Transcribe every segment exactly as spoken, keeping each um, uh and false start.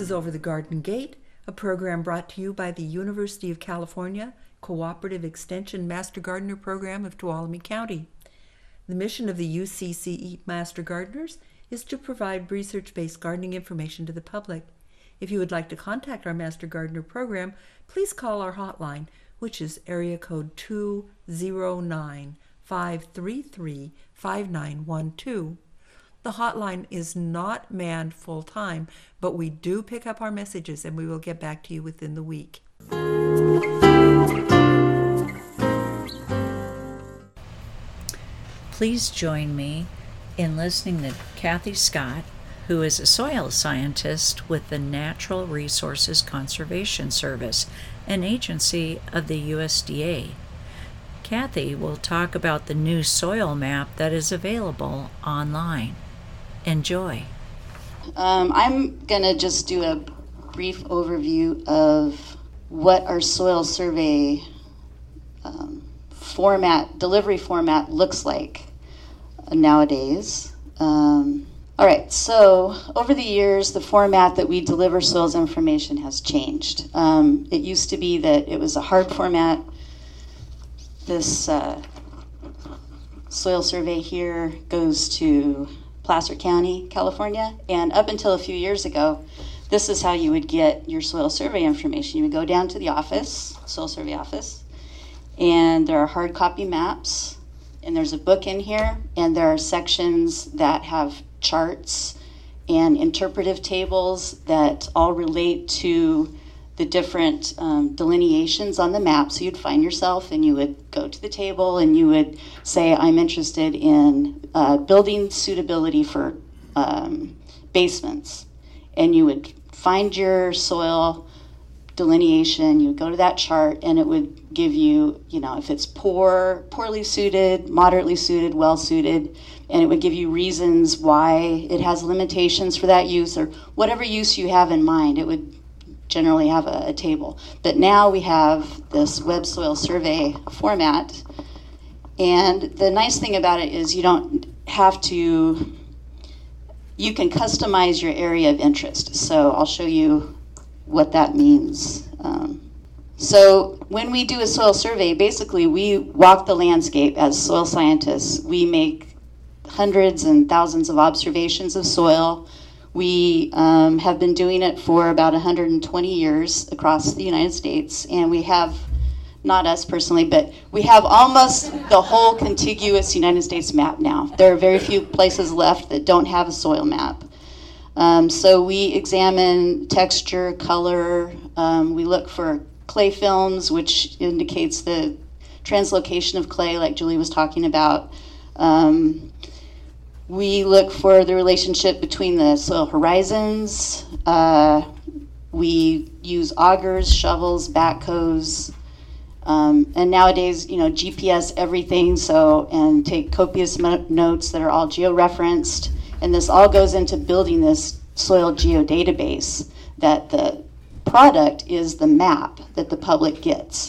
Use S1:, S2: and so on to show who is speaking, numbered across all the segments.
S1: is Over the Garden Gate, a program brought to you by the University of California Cooperative Extension Master Gardener Program of Tuolumne County. The mission of the U C C E Master Gardeners is to provide research-based gardening information to the public. If you would like to contact our Master Gardener program, please call our hotline, which is area code two zero nine, five three three, five nine one two. The hotline is not manned full-time, but we do pick up our messages and we will get back to you within the week.
S2: Please join me in listening to Kathy Scott, who is a soil scientist with the Natural Resources Conservation Service, an agency of the U S D A. Kathy will talk about the new soil map that is available online. Enjoy.
S3: Um, I'm going to just do a brief overview of what our soil survey um, format, delivery format looks like nowadays. Um, all right, so over the years, the format that we deliver soils information has changed. Um, it used to be that it was a hard format. This uh, soil survey here goes to Placer County, California, and up until a few years ago, this is how you would get your soil survey information. You would go down to the office, soil survey office, and there are hard copy maps, and there's a book in here, and there are sections that have charts and interpretive tables that all relate to the different um, delineations on the map. So you'd find yourself and you would go to the table and you would say, I'm interested in uh, building suitability for um, basements. And you would find your soil delineation, you would go to that chart, and it would give you, you know, if it's poor, poorly suited, moderately suited, well suited, and it would give you reasons why it has limitations for that use, or whatever use you have in mind. It would generally have a, a table. But now we have this web soil survey format, and the nice thing about it is you don't have to, you can customize your area of interest. So I'll show you what that means. Um, so when we do a soil survey, basically we walk the landscape as soil scientists. We make hundreds and thousands of observations of soil. We um, have been doing it for about one hundred twenty years across the United States, and we have, not us personally, but we have almost the whole contiguous United States map now. There are very few places left that don't have a soil map. Um, so we examine texture, color, um, we look for clay films, which indicates the translocation of clay, like Julie was talking about. Um, We look for the relationship between the soil horizons. Uh, we use augers, shovels, backhoes, um, and nowadays, you know, G P S everything. So, and take copious mo- notes that are all geo-referenced. And this all goes into building this soil geodatabase. That the product is the map that the public gets.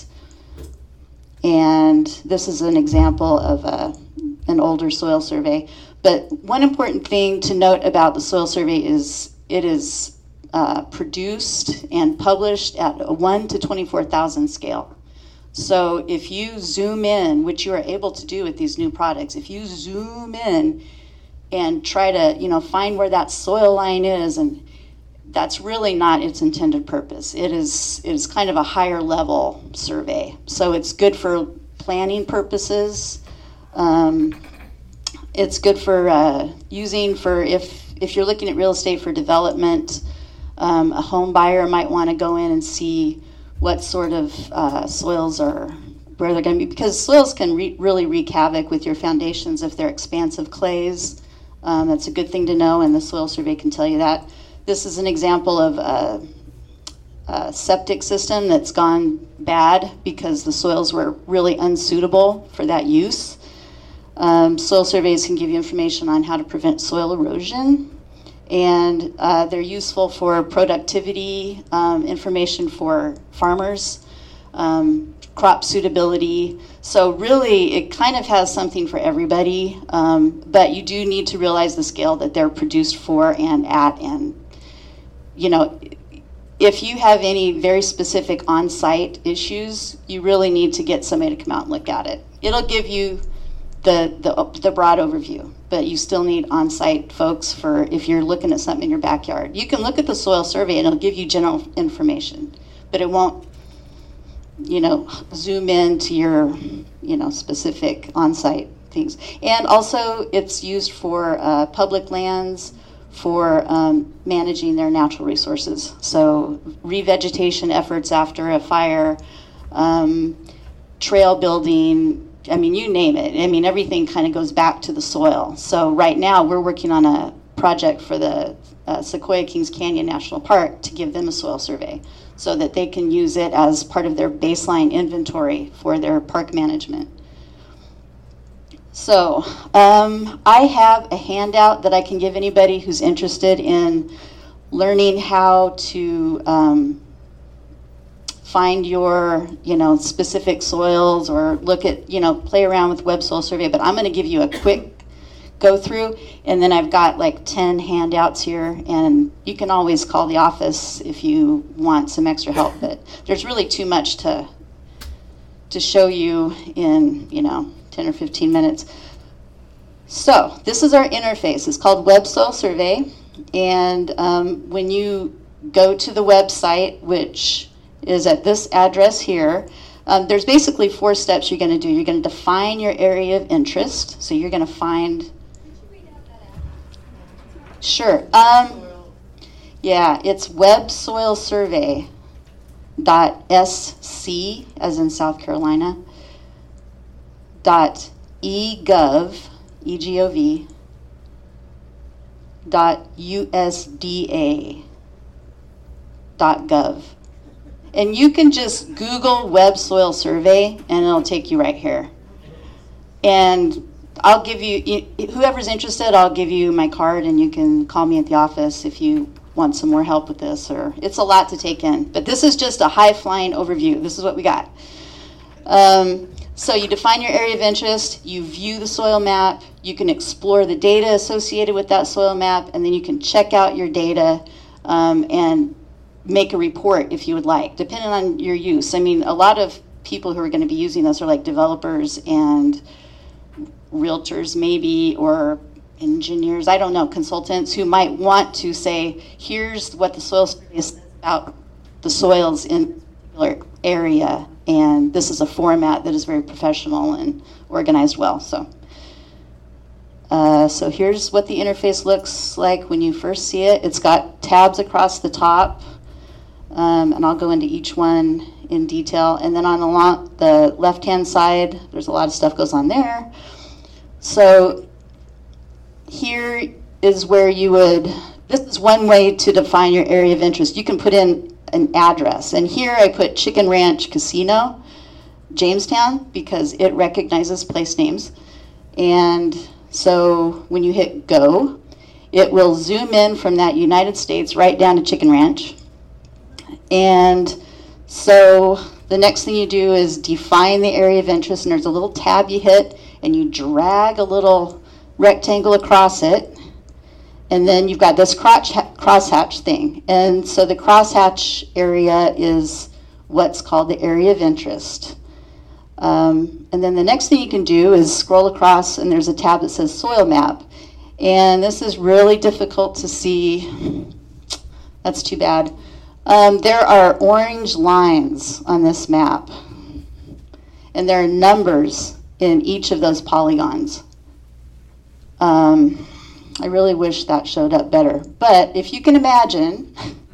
S3: And this is an example of a, an older soil survey. But one important thing to note about the soil survey is it is uh, produced and published at a one to twenty-four thousand scale. So if you zoom in, which you are able to do with these new products, if you zoom in and try to, you know, find where that soil line is, and that's really not its intended purpose. It is, it is kind of a higher level survey. So it's good for planning purposes. Um, It's good for uh, using for if, if you're looking at real estate for development. Um, a home buyer might want to go in and see what sort of uh, soils are, where they're going to be, because soils can re- really wreak havoc with your foundations if they're expansive clays. Um, that's a good thing to know, and the soil survey can tell you that. This is an example of a, a septic system that's gone bad because the soils were really unsuitable for that use. Um, soil surveys can give you information on how to prevent soil erosion, and uh, they're useful for productivity, um, information for farmers, um, crop suitability. So really, it kind of has something for everybody, um, but you do need to realize the scale that they're produced for and at, and, you know, if you have any very specific on-site issues, you really need to get somebody to come out and look at it. It'll give you the, the, the broad overview, but you still need on-site folks for if you're looking at something in your backyard. You can look at the soil survey and it'll give you general information, but it won't, you know, zoom in to your, you know, specific on-site things. And also it's used for uh, public lands, for um, managing their natural resources. So revegetation efforts after a fire, um, trail building, I mean, you name it. I mean, everything kind of goes back to the soil. So right now we're working on a project for the uh, Sequoia Kings Canyon National Park to give them a soil survey so that they can use it as part of their baseline inventory for their park management. So um, I have a handout that I can give anybody who's interested in learning how to um, find your, you know, specific soils or look at, you know, play around with Web Soil Survey. But I'm going to give you a quick go through, and then I've got like ten handouts here, and you can always call the office if you want some extra help. But there's really too much to to show you in, you know, ten or fifteen minutes. So this is our interface. It's called Web Soil Survey. And um, when you go to the website, which is at this address here, um, there's basically four steps you're going to do. You're going to define your area of interest. So you're going to find... Sure. Um, yeah, it's web soil survey dot S C, as in South Carolina, dot egov, E G O V, dot U S D A dot gov. And you can just Google Web Soil Survey and it'll take you right here. And I'll give you, whoever's interested, I'll give you my card and you can call me at the office if you want some more help with this, or it's a lot to take in. But this is just a high-flying overview. This is what we got. Um, so you define your area of interest, you view the soil map, you can explore the data associated with that soil map, and then you can check out your data um, and make a report if you would like, depending on your use. I mean, a lot of people who are going to be using this are like developers and realtors maybe, or engineers, I don't know, consultants who might want to say, here's what the soil survey says about the soils in a particular area, and this is a format that is very professional and organized well. So, uh, so here's what the interface looks like when you first see it. It's got tabs across the top, um, and I'll go into each one in detail. And then on the, long, the left-hand side, there's a lot of stuff goes on there. So here is where you would, this is one way to define your area of interest. You can put in an address. And here I put Chicken Ranch Casino, Jamestown, because it recognizes place names. And so when you hit go, it will zoom in from that United States right down to Chicken Ranch. And so the next thing you do is define the area of interest, and there's a little tab you hit, and you drag a little rectangle across it, and then you've got this crosshatch thing. And so the crosshatch area is what's called the area of interest. Um, and then the next thing you can do is scroll across, and there's a tab that says soil map. And this is really difficult to see. That's too bad. Um, there are orange lines on this map, and there are numbers in each of those polygons. Um, I really wish that showed up better. But if you can imagine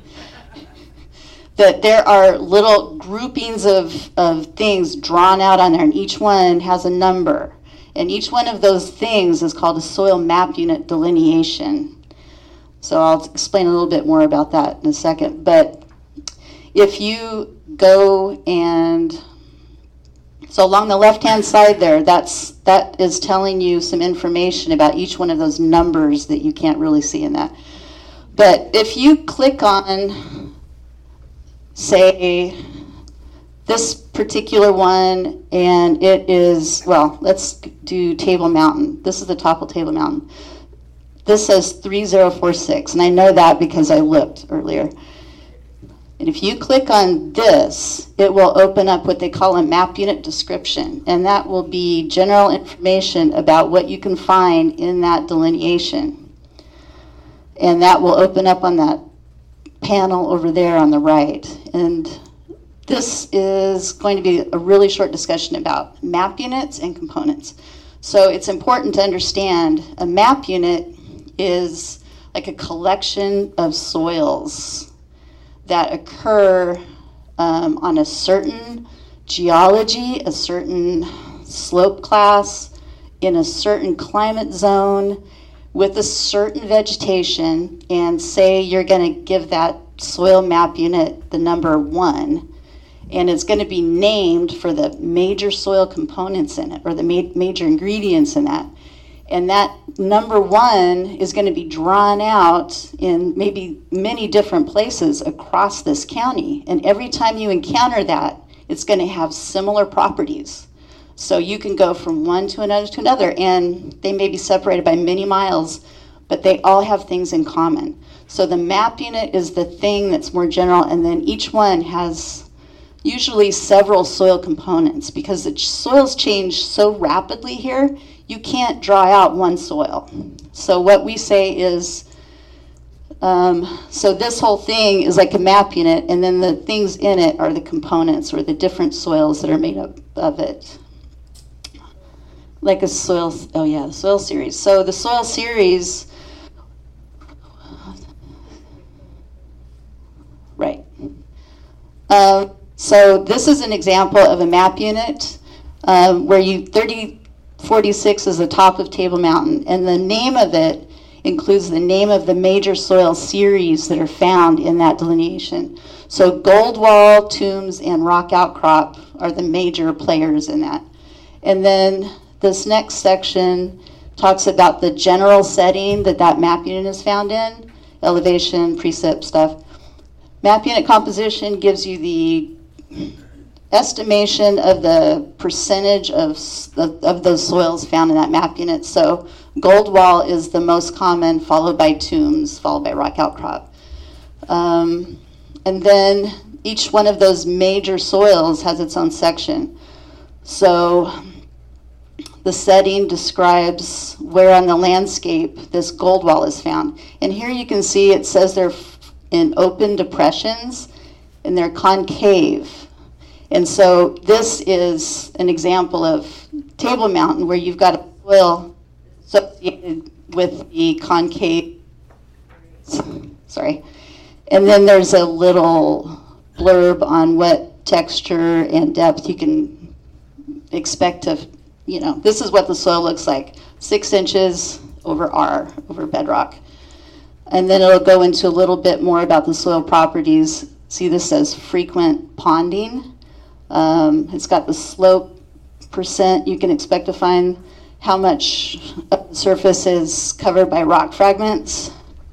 S3: that there are little groupings of, of things drawn out on there, and each one has a number. And each one of those things is called a soil map unit delineation. So I'll explain a little bit more about that in a second. But if you go and, so along the left-hand side there, that's, that is telling you some information about each one of those numbers that you can't really see in that. But if you click on, say, this particular one, and it is, well, let's do Table Mountain. This is the top of Table Mountain. This says three zero four six, and I know that because I looked earlier. And if you click on this, it will open up what they call a map unit description, and that will be general information about what you can find in that delineation. And that will open up on that panel over there on the right. And this is going to be a really short discussion about map units and components. So it's important to understand a map unit is like a collection of soils that occur um, on a certain geology, a certain slope class, in a certain climate zone, with a certain vegetation, and say you're going to give that soil map unit the number one, and it's going to be named for the major soil components in it, or the ma- major ingredients in that. And that number one is going to be drawn out in maybe many different places across this county. And every time you encounter that, it's going to have similar properties. So you can go from one to another to another, and they may be separated by many miles, but they all have things in common. So the map unit is the thing that's more general, and then each one has usually several soil components, because the soils change so rapidly here, you can't draw out one soil. So what we say is, um, so this whole thing is like a map unit, and then the things in it are the components, or the different soils that are made up of it. Like a soil, oh yeah, the soil series. So the soil series, right. Uh, so this is an example of a map unit um, where you, thirty forty-six is the top of Table Mountain, and the name of it includes the name of the major soil series that are found in that delineation. So Goldwall, Tombs, and Rock Outcrop are the major players in that. And then this next section talks about the general setting that that map unit is found in, elevation, precip stuff. Map unit composition gives you the estimation of the percentage of, of, of those soils found in that map unit. So Goldwall is the most common, followed by Tombs, followed by Rock Outcrop. Um, and then each one of those major soils has its own section. So the setting describes where on the landscape this Goldwall is found. And here you can see it says they're in open depressions, and they're concave. And so this is an example of Table Mountain, where you've got a soil associated with the concave, sorry. And then there's a little blurb on what texture and depth you can expect to, you know, this is what the soil looks like. Six inches over R, over bedrock. And then it'll go into a little bit more about the soil properties. See, this says frequent ponding. Um, it's got the slope percent. You can expect to find how much of the surface is covered by rock fragments.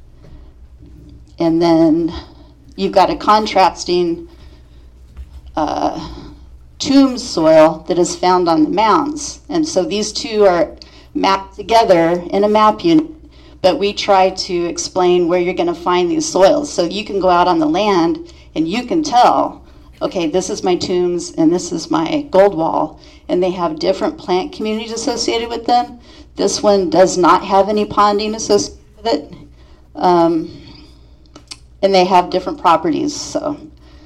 S3: And then you've got a contrasting uh, Tombs soil that is found on the mounds. And so these two are mapped together in a map unit, but we try to explain where you're going to find these soils. So you can go out on the land and you can tell, okay, this is my Tombs and this is my Goldwall, and they have different plant communities associated with them. This one does not have any ponding associated with it, um, and they have different properties. So,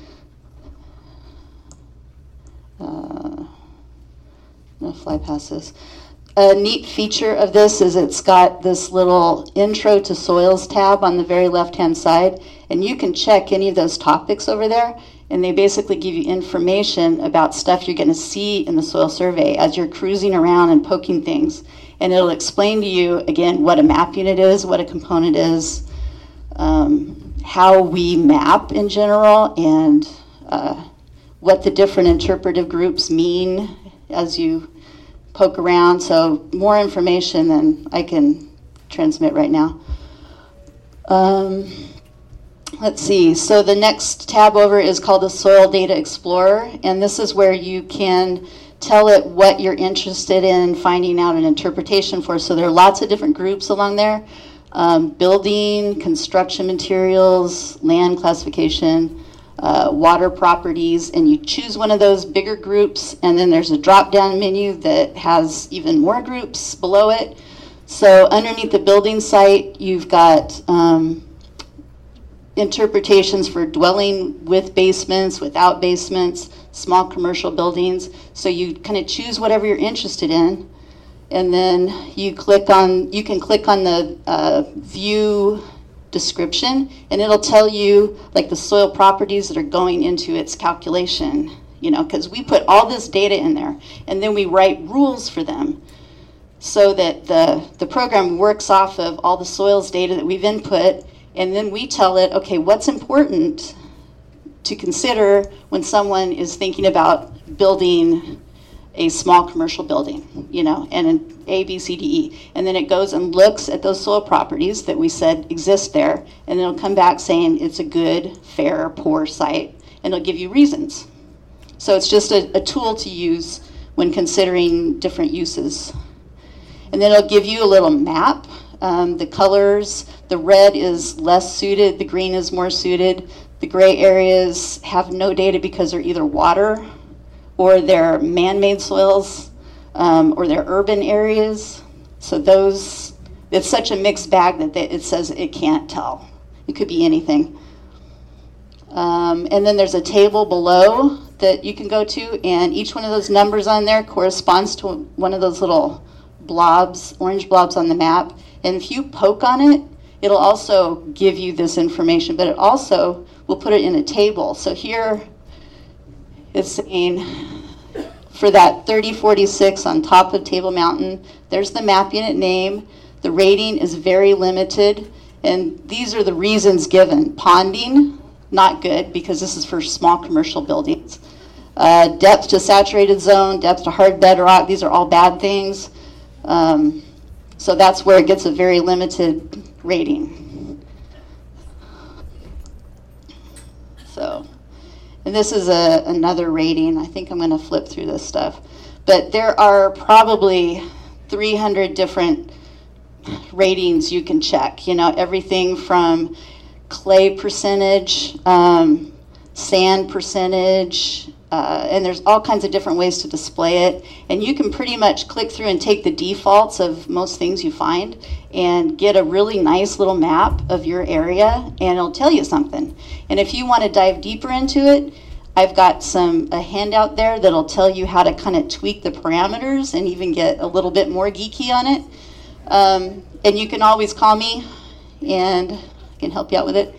S3: uh, I'm gonna fly past this. A neat feature of this is it's got this little Intro to Soils tab on the very left-hand side, and you can check any of those topics over there, and they basically give you information about stuff you're going to see in the soil survey as you're cruising around and poking things. And it'll explain to you, again, what a map unit is, what a component is, um, how we map in general, and uh, what the different interpretive groups mean as you poke around. So more information than I can transmit right now. Um, let's see, so the next tab over is called the Soil Data Explorer, and this is where you can tell it what you're interested in finding out an interpretation for. So there are lots of different groups along there. Um, building, construction materials, land classification, uh, water properties, and you choose one of those bigger groups, and then there's a drop-down menu that has even more groups below it. So underneath the building site, you've got um, interpretations for dwelling with basements, without basements, small commercial buildings. So you kind of choose whatever you're interested in, and then you click on, you can click on the uh, view description, and it'll tell you like the soil properties that are going into its calculation, you know, because we put all this data in there, and then we write rules for them so that the, the program works off of all the soils data that we've input, and then we tell it, okay, what's important to consider when someone is thinking about building a small commercial building, you know, and an A, B, C, D, E. And then it goes and looks at those soil properties that we said exist there, and it'll come back saying it's a good, fair, poor site, and it'll give you reasons. So it's just a, a tool to use when considering different uses. And then it'll give you a little map. Um, the colors, the red is less suited, the green is more suited. The gray areas have no data because they're either water or they're man-made soils, um, or they're urban areas. So those, it's such a mixed bag that they, it says it can't tell. It could be anything. Um, and then there's a table below that you can go to, and each one of those numbers on there corresponds to one of those little blobs, orange blobs on the map. And if you poke on it, it'll also give you this information, but it also will put it in a table. So here, it's saying for that thirty forty-six on top of Table Mountain, there's the map unit name. The rating is very limited, and these are the reasons given. Ponding, not good, because this is for small commercial buildings. Uh, depth to saturated zone, depth to hard bedrock, these are all bad things. Um, so that's where it gets a very limited rating. So. And this is a, another rating. I think I'm going to flip through this stuff. But there are probably three hundred different ratings you can check. You know, everything from clay percentage, um, sand percentage, uh, and there's all kinds of different ways to display it. And you can pretty much click through and take the defaults of most things you find and get a really nice little map of your area, and it'll tell you something. And if you want to dive deeper into it, I've got some a handout there that'll tell you how to kind of tweak the parameters and even get a little bit more geeky on it. Um, and you can always call me, and I can help you out with it.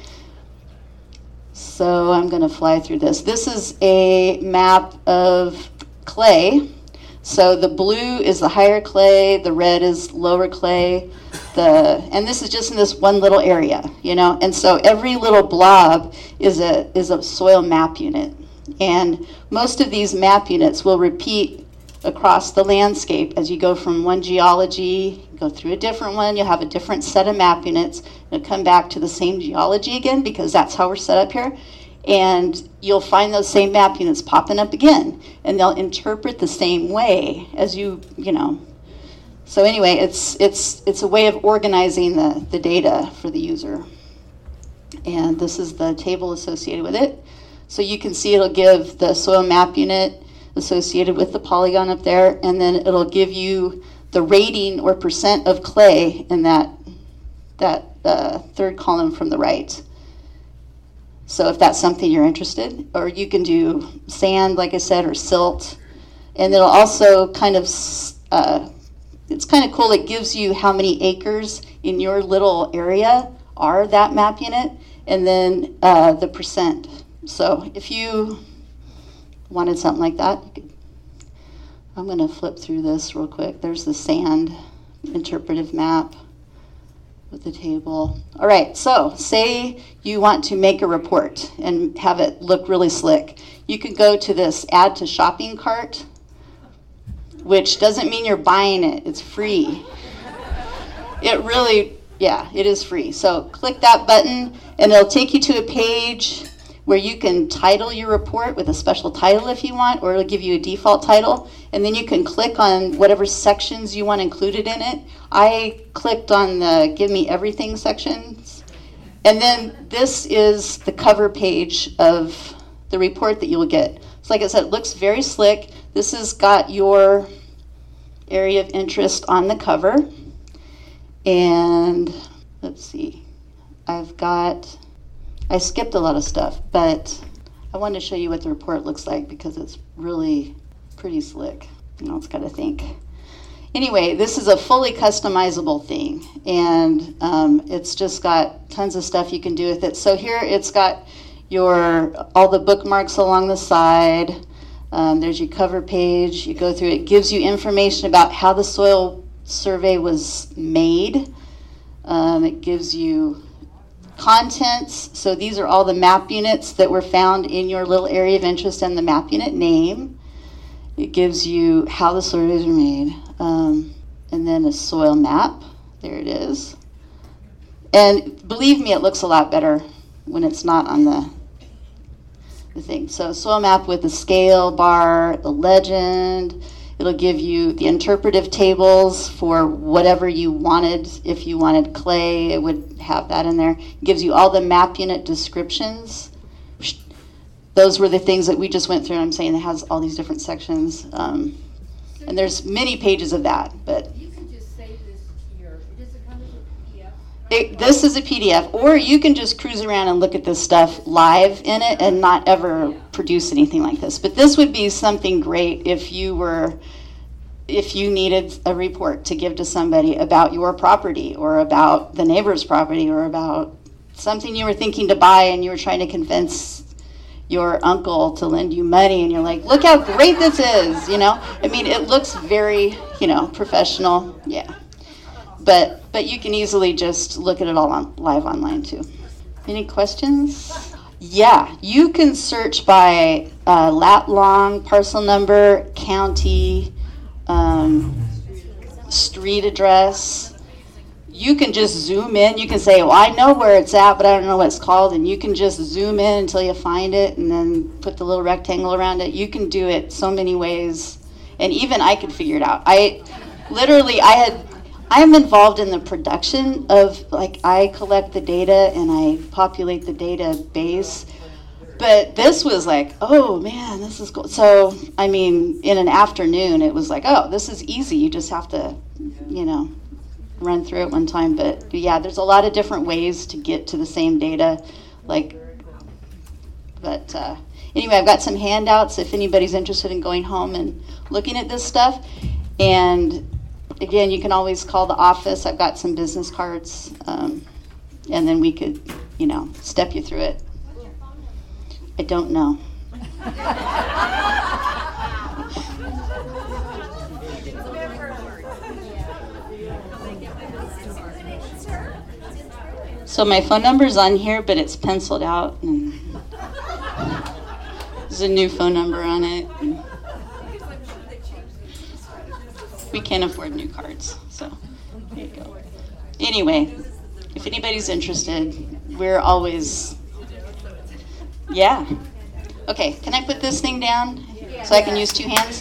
S3: So I'm going to fly through this. This is a map of clay. So the blue is the higher clay, the red is lower clay, the and this is just in this one little area, you know. And so every little blob is a is a soil map unit. And most of these map units will repeat across the landscape as you go from one geology, go through a different one, you'll have a different set of map units, and come back to the same geology again, because that's how we're set up here. And you'll find those same map units popping up again, and they'll interpret the same way as you, you know. So anyway, it's it's it's a way of organizing the, the data for the user. And this is the table associated with it. So you can see it'll give the soil map unit associated with the polygon up there, and then it'll give you the rating or percent of clay in that, that uh, third column from the right. So if that's something you're interested, or you can do sand, like I said, or silt. And it'll also kind of, uh, it's kind of cool, it gives you how many acres in your little area are that map unit, and then uh, the percent. So if you wanted something like that, you could, I'm going to flip through this real quick. There's the sand interpretive map with the table. All right, so say you want to make a report and have it look really slick. You can go to this add to shopping cart, which doesn't mean you're buying it. It's free. It really, yeah, it is free. So click that button, and it'll take you to a page where you can title your report with a special title if you want, or it'll give you a default title, and then you can click on whatever sections you want included in it. I clicked on the Give Me Everything sections, And then this is the cover page of the report that you'll get. So like I said, it looks very slick. This has got your area of interest on the cover. And let's see, I've got, I skipped a lot of stuff, but I wanted to show you what the report looks like because it's really pretty slick. You know, it's got to think. Anyway, this is a fully customizable thing, and um, it's just got tons of stuff you can do with it. So here it's got your all the bookmarks along the side. Um, there's your cover page. You go through it. It gives you information about how the soil survey was made. Um, it gives you contents. So these are all the map units that were found in your little area of interest and the map unit name. It gives you how the surveys were made. Um, and then a soil map. There it is. And believe me, it looks a lot better when it's not on the, the thing. So soil map with the scale bar, the legend. It'll give you the interpretive tables for whatever you wanted. If you wanted clay, it would have that in there. It gives you all the map unit descriptions. Those were the things that we just went through. I'm saying it has all these different sections. Um, and there's many pages of that. But
S4: you can just save this here. Does it come as a P D F?
S3: it, this is a P D F. Or you can just cruise around and look at this stuff live in it and not ever produce anything like this. But this would be something great if you were, if you needed a report to give to somebody about your property or about the neighbor's property or about something you were thinking to buy and you were trying to convince your uncle to lend you money and you're like, look how great this is, you know? I mean, it looks very, you know, professional, yeah. But but you can easily just look at it all on live online too. Any questions? Yeah, you can search by uh, lat long, parcel number, county, um, street address. You can just zoom in. You can say, well, I know where it's at, but I don't know what it's called. And you can just zoom in until you find it and then put the little rectangle around it. You can do it so many ways. And even I could figure it out. I literally, I had, I'm involved in the production of, like, I collect the data and I populate the database. But this was like, oh, man, this is cool. So, I mean, in an afternoon, it was like, oh, this is easy. You just have to, you know, run through it one time. But yeah, there's a lot of different ways to get to the same data. Like, but uh, anyway, I've got some handouts if anybody's interested in going home and looking at this stuff. And again, you can always call the office. I've got some business cards, um, and then we could, you know, step you through it. I don't know. So my phone number's on here, but it's penciled out, and there's a new phone number on it. We can't afford new cards, so there you go. Anyway, if anybody's interested, we're always, yeah. Okay, can I put this thing down so I can use two hands?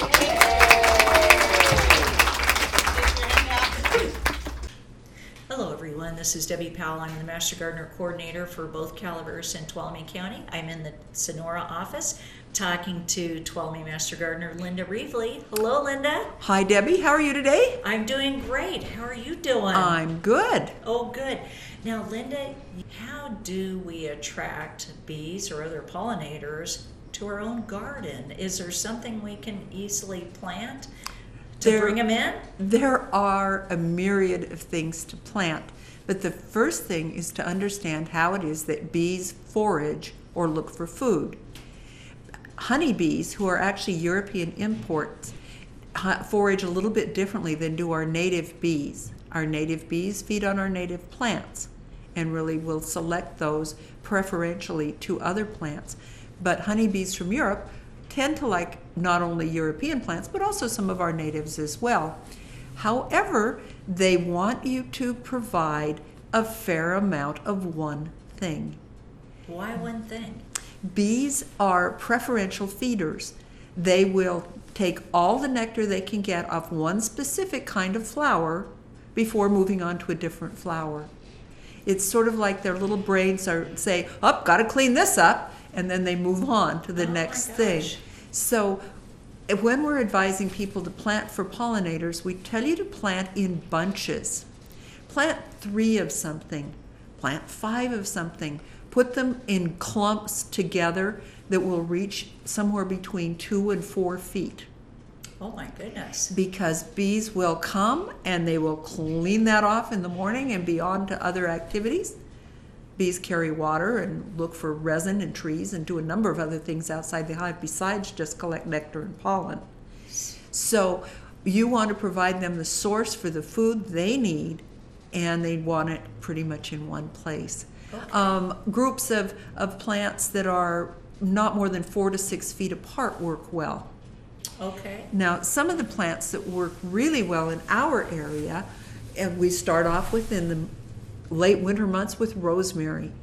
S2: Hello everyone, this is Debbie Powell. I'm the Master Gardener Coordinator for both Calaveras and Tuolumne County. I'm in the Sonora office talking to Tuolumne Master Gardener Linda Reevely. Hello Linda.
S1: Hi Debbie, how are you today?
S2: I'm doing great. How are you doing?
S1: I'm good.
S2: Oh good. Now Linda, how do we attract bees or other pollinators to our own garden? Is there something we can easily plant to
S1: There-
S2: bring them in?
S1: There are a myriad of things to plant, but the first thing is to understand how it is that bees forage or look for food. Honeybees, who are actually European imports, hu- forage a little bit differently than do our native bees. Our native bees feed on our native plants and really will select those preferentially to other plants. But honeybees from Europe tend to like not only European plants, but also some of our natives as well. However, they want you to provide a fair amount of one thing.
S2: Why one thing?
S1: Bees are preferential feeders. They will take all the nectar they can get off one specific kind of flower before moving on to a different flower. It's sort of like their little brains are say, "Up, got to clean this up," and then they move on to the
S2: Oh my
S1: next
S2: gosh.
S1: thing. So if- when we're advising people to plant for pollinators, we tell you to plant in bunches. Plant three of something, plant five of something. Put them in clumps together that will reach somewhere between two and four feet.
S2: Oh my goodness.
S1: Because bees will come and they will clean that off in the morning and be on to other activities. Bees carry water and look for resin in trees and do a number of other things outside the hive besides just collect nectar and pollen. So you want to provide them the source for the food they need, and they want it pretty much in one place.
S2: Okay.
S1: Um, groups of, of plants that are not more than four to six feet apart work well.
S2: Okay.
S1: Now, some of the plants that work really well in our area, and we start off with in the late winter months with rosemary.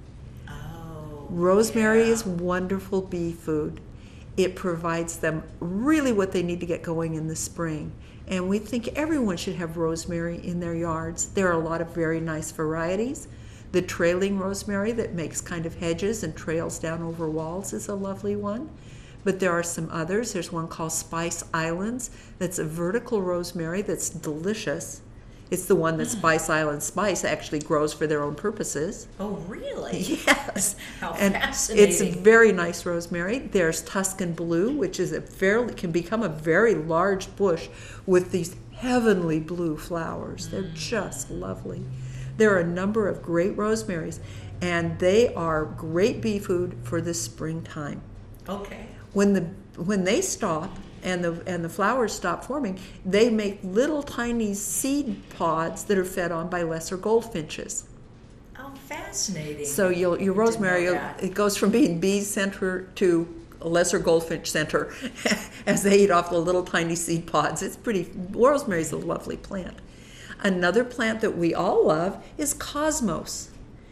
S2: Oh.
S1: Rosemary
S2: yeah.
S1: is wonderful bee food. It provides them really what they need to get going in the spring. And we think everyone should have rosemary in their yards. There are a lot of very nice varieties. The trailing rosemary that makes kind of hedges and trails down over walls is a lovely one. But there are some others. There's one called Spice Islands that's a vertical rosemary that's delicious. It's the one that Spice Island Spice actually grows for their own purposes.
S2: Oh, really?
S1: Yes.
S2: How
S1: and
S2: fascinating.
S1: It's a very nice rosemary. There's Tuscan Blue, which is a fairly can become a very large bush with these heavenly blue flowers. They're just lovely. There are a number of great rosemaries, and they are great bee food for the springtime.
S2: Okay.
S1: When the when they stop and the and the flowers stop forming, they make little tiny seed pods that are fed on by lesser goldfinches.
S2: Oh, fascinating.
S1: So you'll, your
S2: I didn't
S1: rosemary,
S2: know
S1: you'll-
S2: that.
S1: it goes from being bee center to a lesser goldfinch center as they eat off the little tiny seed pods. It's pretty, rosemary's a lovely plant. Another plant that we all love is cosmos.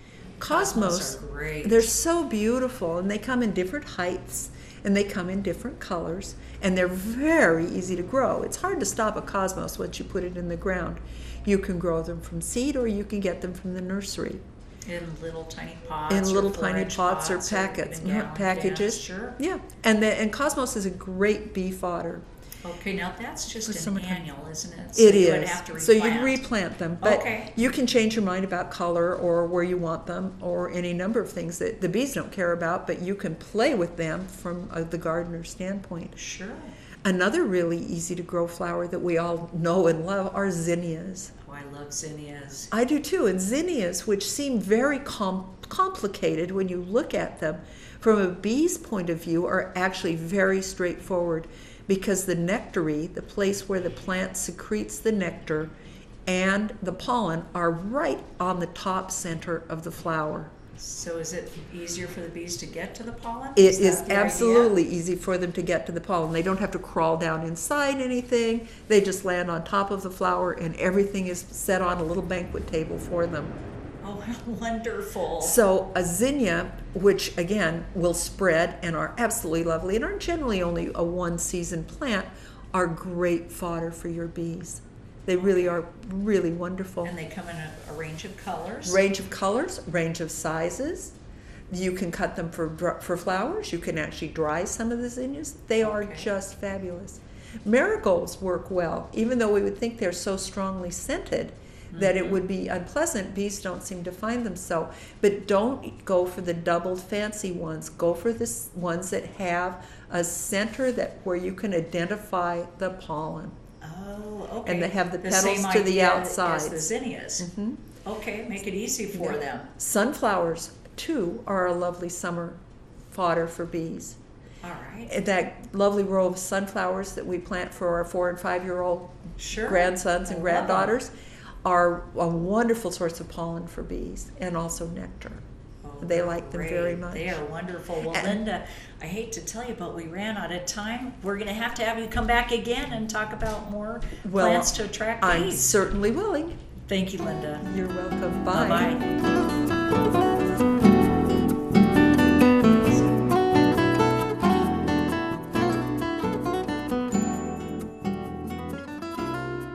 S1: Cosmos,
S2: Cosmos are great.
S1: they're so beautiful, and they come in different heights, and they come in different colors, and they're very easy to grow. It's hard to stop a cosmos once you put it in the ground. You can grow them from seed, or you can get them from the nursery.
S2: In little tiny pots.
S1: In
S2: or
S1: little
S2: four
S1: tiny
S2: inch
S1: pots or
S2: pots
S1: packets,
S2: even
S1: yeah,
S2: gallon
S1: packages.
S2: cans. Sure.
S1: Yeah, and the, and cosmos is a great bee fodder.
S2: Okay, now that's just
S1: For
S2: an
S1: summertime.
S2: annual, isn't it? So
S1: It
S2: you
S1: is.
S2: would have to
S1: So you
S2: replant.
S1: replant them, but
S2: Okay.
S1: you can change your mind about color or where you want them or any number of things that the bees don't care about, but you can play with them from uh, the gardener's standpoint.
S2: Sure.
S1: Another really easy to grow flower that we all know and love are zinnias.
S2: Oh, I love zinnias.
S1: I do too, and zinnias, which seem very com- complicated when you look at them, from a bee's point of view, are actually very straightforward, because the nectary, the place where the plant secretes the nectar, and the pollen are right on the top center of the flower.
S2: So is it easier for the bees to get to the pollen?
S1: It is
S2: that the idea?
S1: absolutely easy for them to get to the pollen. They don't have to crawl down inside anything. They just land on top of the flower, and everything is set on a little banquet table for them.
S2: Oh, how wonderful.
S1: So a zinnia, which again will spread and are absolutely lovely and are generally only a one season plant, are great fodder for your bees. They really are really wonderful.
S2: And they come in a, a range of colors?
S1: Range of colors, range of sizes. You can cut them for dr- for flowers. You can actually dry some of the zinnias. They are
S2: Okay.
S1: just fabulous. Marigolds work well, even though we would think they're so strongly scented that it would be unpleasant. Bees don't seem to find them so. But don't go for the doubled fancy ones. Go for the s- ones that have a center that where you can identify the pollen.
S2: Oh, okay.
S1: And they have the petals
S2: same
S1: to the
S2: idea
S1: outside.
S2: as the zinnias.
S1: Mm-hmm.
S2: Okay, make it easy for
S1: Yeah.
S2: them.
S1: Sunflowers, too, are a lovely summer fodder for bees.
S2: All right.
S1: And that lovely row of sunflowers that we plant for our four and five-year-old
S2: Sure.
S1: grandsons and
S2: I love
S1: granddaughters are a wonderful source of pollen for bees and also nectar.
S2: Oh,
S1: They
S2: they're
S1: like them
S2: great.
S1: very much.
S2: They are wonderful. Well,
S1: And-
S2: Linda, I hate to tell you, but we ran out of time. We're going to have to have you come back again and talk about more
S1: Well,
S2: plants to attract
S1: I'm
S2: bees.
S1: certainly willing.
S2: Thank you, Linda.
S1: You're welcome. Bye.
S2: Bye-bye.